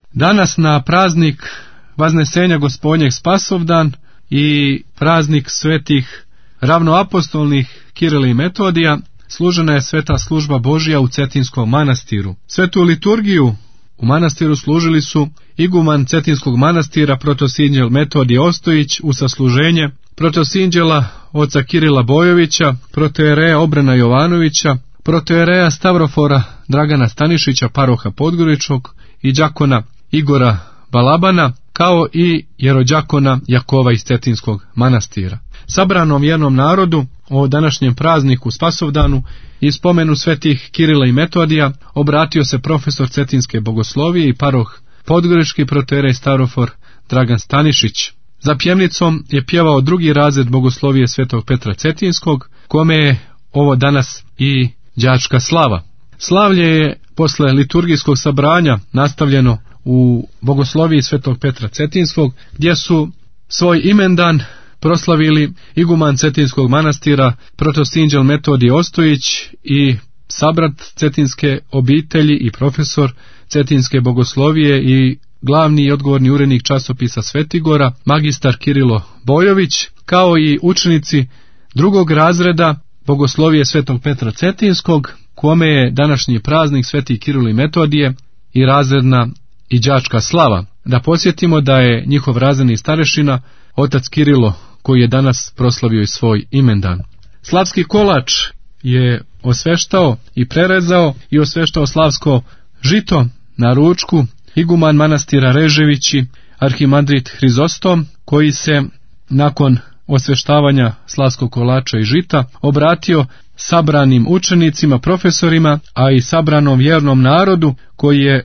Danas na praznik Vaznesenja Gospodnjeg Spasovdan i praznik svetih ravnoapostolnih Kirila i Metodija služena je sveta služba Božja u Cetinskom manastiru. Svetu liturgiju u manastiru služili su iguman Cetinskog manastira protosinđel Metodije Ostojić u sasluženje, protosinđela oca Kirila Bojovića, protojereja Obrena Jovanovića, protojereja Stavrofora Dragana Stanišića, paroha Podgoričkog, i đakona Igora Balabana, kao i jerođakona Jakova iz Cetinskog manastira. Sabranom vjernom narodu o današnjem prazniku Spasovdanu i spomenu svetih Kirila i Metodija obratio se profesor Cetinske bogoslovije i paroh Podgorički protojerej Starofor Dragan Stanišić. Za pjevnicom je pjevao drugi razred bogoslovije svetog Petra Cetinskog, kome je ovo danas i đačka slava. Slavlje je posle liturgijskog sabranja nastavljeno u bogosloviji svetog Petra Cetinskog, gdje su svoj imendan proslavili iguman Cetinskog manastira protosinđel Metodije Ostojić i sabrat Cetinske obitelji i profesor Cetinske bogoslovije i glavni i odgovorni urednik časopisa Svetigora, magistar Kirilo Bojović, kao i učenici drugog razreda bogoslovije svetog Petra Cetinskog, kome je današnji praznik sveti Kiril i Metodije i razredna i đačka slava. Da podsjetimo da je njihov razredni starešina otac Kirilo, koji je danas proslavio i svoj imendan. Slavski kolač je osveštao i prerezao i osveštao slavsko žito na ručku iguman manastira Reževići, arhimandrit Hrizostom, koji se nakon osveštavanja slavskog kolača i žita obratio sabranim učenicima, profesorima, a i sabranom vjernom narodu koji je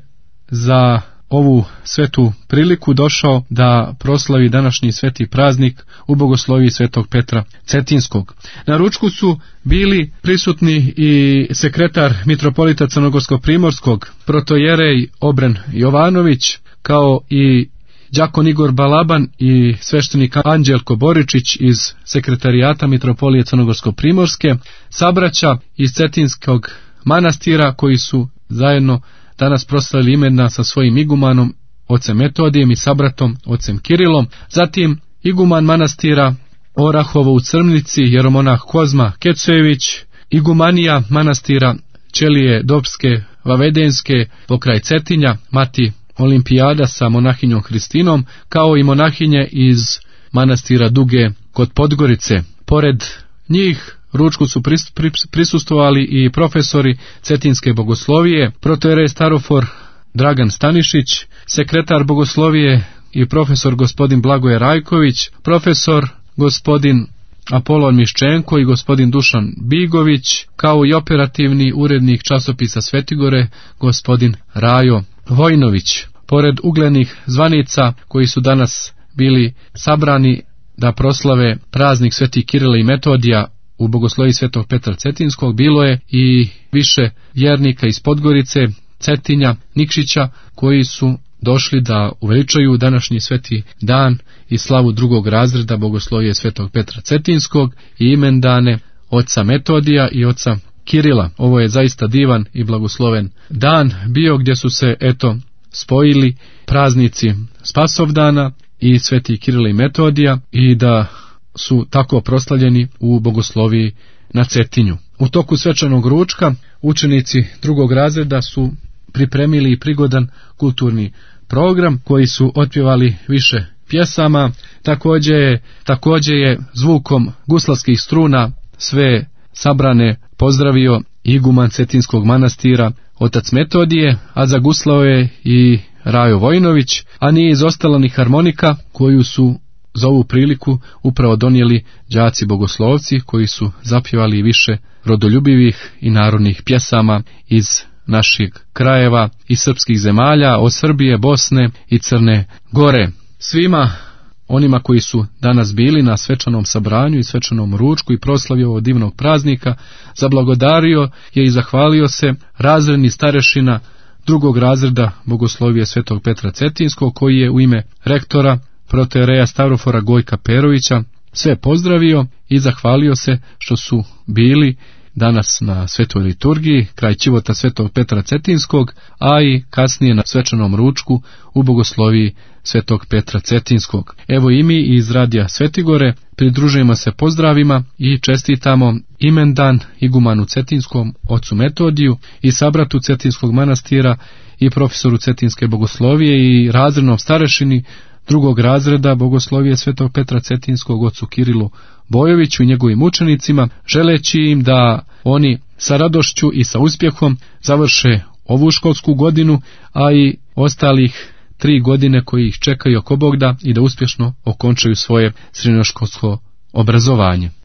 za ovu svetu priliku došao da proslavi današnji sveti praznik u bogosloviji svetog Petra Cetinskog. Na ručku su bili prisutni i sekretar mitropolita Crnogorsko-primorskog, protojerej Obren Jovanović, kao i đakon Igor Balaban i sveštenik Anđelko Boričić iz sekretarijata mitropolije Crnogorsko-primorske, sabraća iz Cetinskog manastira koji su zajedno danas proslavili imendan sa svojim igumanom, ocem Metodijem i sabratom, ocem Kirilom. Zatim iguman manastira Orahovo u Crmnici, jeromonah Kozma Kecojević, igumanija manastira Ćelije Dobske Vavedenske pokraj Cetinja, mati Olimpijada sa monahinjom Hristinom, kao i monahinje iz manastira Duge kod Podgorice. Pored njih ručku su prisustvovali i profesori Cetinske bogoslovije, protojerej Starofor Dragan Stanišić, sekretar bogoslovije i profesor gospodin Blagoje Rajković, profesor gospodin Apolon Miščenko i gospodin Dušan Bigović, kao i operativni urednik časopisa Svetigore gospodin Rajo Vojnović. Pored uglednih zvanica koji su danas bili sabrani da proslave praznik svetih Kirila i Metodija u bogosloviji svetog Petra Cetinskog, bilo je i više vjernika iz Podgorice, Cetinja, Nikšića, koji su došli da uveličaju današnji sveti dan i slavu drugog razreda bogoslovije svetog Petra Cetinskog i imendane oca Metodija i oca Kirila. Ovo je zaista divan i blagosloven dan bio, gdje su se spojili praznici Spasovdana i sveti Kirila i Metodija i da su tako proslavljeni u bogosloviji na Cetinju. U toku svečanog ručka učenici drugog razreda su pripremili i prigodan kulturni program koji su otpjevali više pjesama. Također je zvukom guslarskih struna sve sabrane pozdravio iguman Cetinskog manastira otac Metodije, a zaguslao je i Rajo Vojnović, a nije izostala ni harmonika koju su za ovu priliku upravo donijeli đaci bogoslovci koji su zapjevali više rodoljubivih i narodnih pjesama iz naših krajeva i srpskih zemalja, od Srbije, Bosne i Crne Gore. Svima onima koji su danas bili na svečanom sabranju i svečanom ručku i proslavi ovog divnog praznika, zablagodario je i zahvalio se razredni starešina drugog razreda bogoslovije svetog Petra Cetinskog, koji je u ime rektora protojereja Stavrofora Gojka Perovića sve pozdravio i zahvalio se što su bili danas na svetoj liturgiji, kraj ćivota svetog Petra Cetinskog, a i kasnije na svečanom ručku u bogosloviji svetog Petra Cetinskog. Evo i mi iz Radija Svetigore pridružujemo se pozdravima i čestitamo imendan igumanu Cetinskom, ocu Metodiju i sabratu Cetinskog manastira i profesoru Cetinske bogoslovije i razrednom starešini drugog razreda bogoslovije svetog Petra Cetinskog, ocu Kirilu Bojoviću i njegovim učenicima, želeći im da oni sa radošću i sa uspjehom završe ovu školsku godinu, a i ostalih 3 godine koji ih čekaju oko Bogda i da uspješno okončaju svoje srednjoškolsko obrazovanje.